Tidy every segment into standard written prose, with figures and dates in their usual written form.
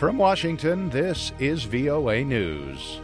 From Washington, this is VOA News.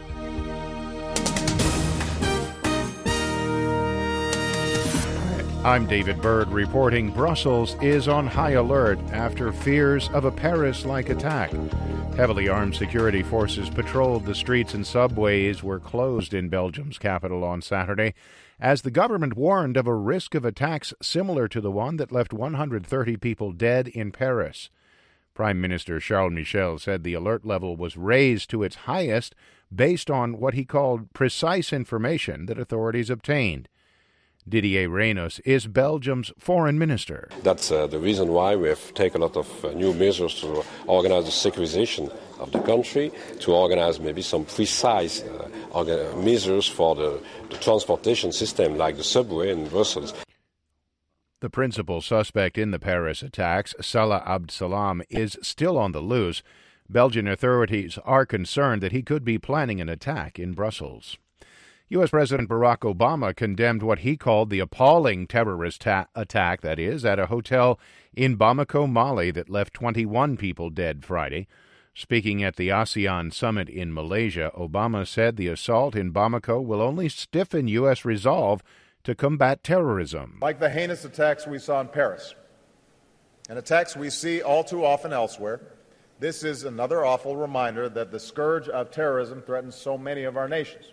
I'm David Byrd reporting Brussels is on high alert after fears of a Paris-like attack. Heavily armed security forces patrolled the streets and subways were closed in Belgium's capital on Saturday as the government warned of a risk of attacks similar to the one that left 130 people dead in Paris. Prime Minister Charles Michel said the alert level was raised to its highest based on what he called precise information that authorities obtained. Didier Reynders is Belgium's foreign minister. That's the reason why we have taken a lot of new measures to organize the securization of the country, to organize maybe some precise measures for the transportation system like the subway in Brussels. The principal suspect in the Paris attacks, Salah Abdeslam, is still on the loose. Belgian authorities are concerned that he could be planning an attack in Brussels. U.S. President Barack Obama condemned what he called the appalling terrorist attack, that is, at a hotel in Bamako, Mali, that left 21 people dead Friday. Speaking at the ASEAN summit in Malaysia, Obama said the assault in Bamako will only stiffen U.S. resolve to combat terrorism. Like the heinous attacks we saw in Paris, and attacks we see all too often elsewhere, this is another awful reminder that the scourge of terrorism threatens so many of our nations.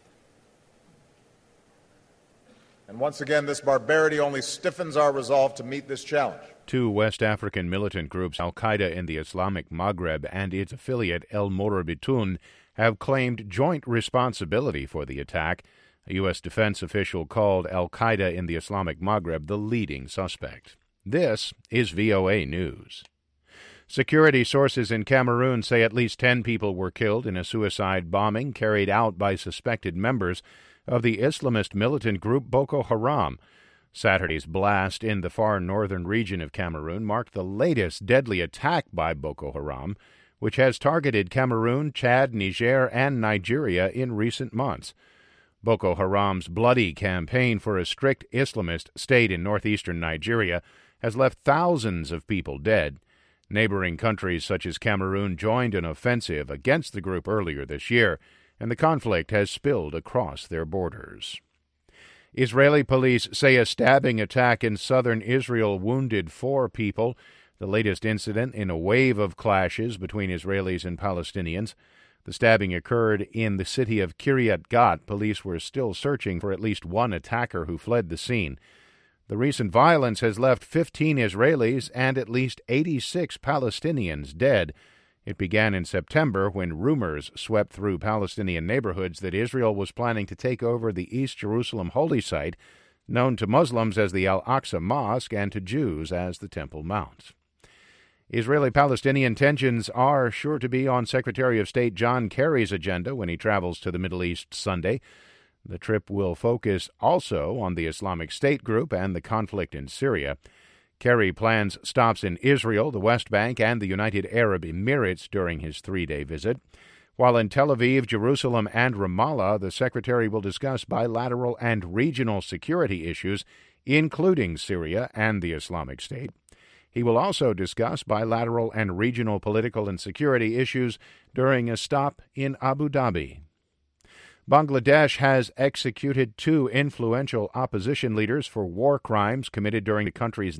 And once again, this barbarity only stiffens our resolve to meet this challenge. Two West African militant groups, Al-Qaeda in the Islamic Maghreb and its affiliate El Morabitoun, have claimed joint responsibility for the attack. A U.S. defense official called Al-Qaeda in the Islamic Maghreb the leading suspect. This is VOA News. Security sources in Cameroon say at least 10 people were killed in a suicide bombing carried out by suspected members of the Islamist militant group Boko Haram. Saturday's blast in the far northern region of Cameroon marked the latest deadly attack by Boko Haram, which has targeted Cameroon, Chad, Niger, and Nigeria in recent months. Boko Haram's bloody campaign for a strict Islamist state in northeastern Nigeria has left thousands of people dead. Neighboring countries such as Cameroon joined an offensive against the group earlier this year, and the conflict has spilled across their borders. Israeli police say a stabbing attack in southern Israel wounded 4 people, the latest incident in a wave of clashes between Israelis and Palestinians. The stabbing occurred in the city of Kiryat Gat. Police were still searching for at least one attacker who fled the scene. The recent violence has left 15 Israelis and at least 86 Palestinians dead. It began in September when rumors swept through Palestinian neighborhoods that Israel was planning to take over the East Jerusalem holy site, known to Muslims as the Al-Aqsa Mosque and to Jews as the Temple Mount. Israeli-Palestinian tensions are sure to be on Secretary of State John Kerry's agenda when he travels to the Middle East Sunday. The trip will focus also on the Islamic State group and the conflict in Syria. Kerry plans stops in Israel, the West Bank, and the United Arab Emirates during his 3-day visit. While in Tel Aviv, Jerusalem, and Ramallah, the Secretary will discuss bilateral and regional security issues, including Syria and the Islamic State. He will also discuss bilateral and regional political and security issues during a stop in Abu Dhabi. Bangladesh has executed 2 influential opposition leaders for war crimes committed during the country's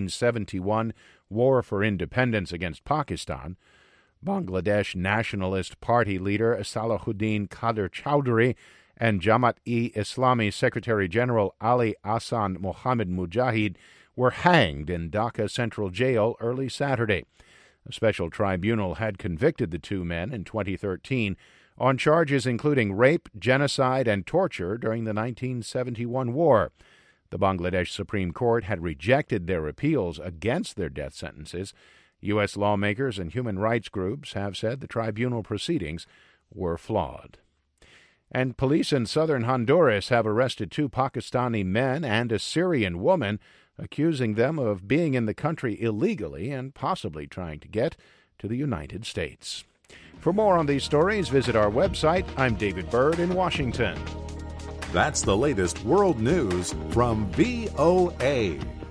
1971 war for independence against Pakistan. Bangladesh Nationalist Party leader Salahuddin Qadir Chowdhury and Jamaat-e-Islami Secretary-General Ali Ahsan Mohammed Mujahid were hanged in Dhaka Central Jail early Saturday. A special tribunal had convicted the 2 men in 2013 on charges including rape, genocide, and torture during the 1971 war. The Bangladesh Supreme Court had rejected their appeals against their death sentences. U.S. lawmakers and human rights groups have said the tribunal proceedings were flawed. And police in southern Honduras have arrested 2 Pakistani men and a Syrian woman, accusing them of being in the country illegally and possibly trying to get to the United States. For more on these stories, visit our website. I'm David Byrd in Washington. That's the latest world news from VOA.